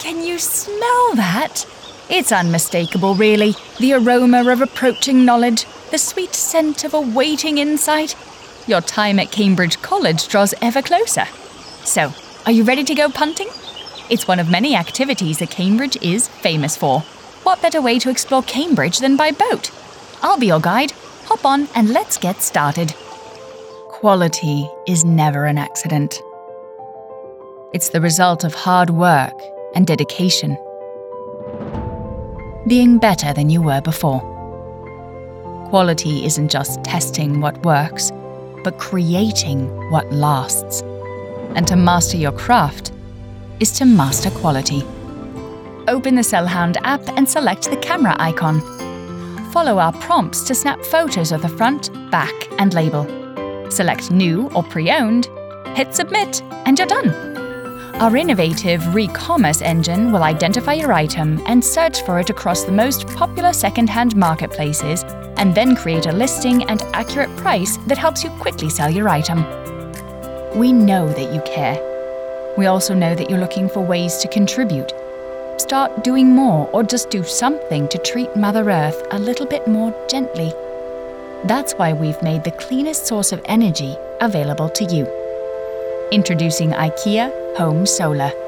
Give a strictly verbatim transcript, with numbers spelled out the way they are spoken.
Can you smell that? It's unmistakable, really. The aroma of approaching knowledge, the sweet scent of awaiting insight. Your time at Cambridge College draws ever closer. So, are you ready to go punting? It's one of many activities that Cambridge is famous for. What better way to explore Cambridge than by boat? I'll be your guide. Hop on and let's get started. Quality is never an accident. It's the result of hard work and dedication. Being better than you were before. Quality isn't just testing what works, but creating what lasts. And to master your craft is to master quality. Open the Cellhound app and select the camera icon. Follow our prompts to snap photos of the front, back, and label. Select New or Pre-owned, hit Submit, and you're done. Our innovative re-commerce engine will identify your item and search for it across the most popular second-hand marketplaces, and then create a listing and accurate price that helps you quickly sell your item. We know that you care. We also know that you're looking for ways to contribute. Start doing more or just do something to treat Mother Earth a little bit more gently. That's why we've made the cleanest source of energy available to you. Introducing IKEA Home Solar.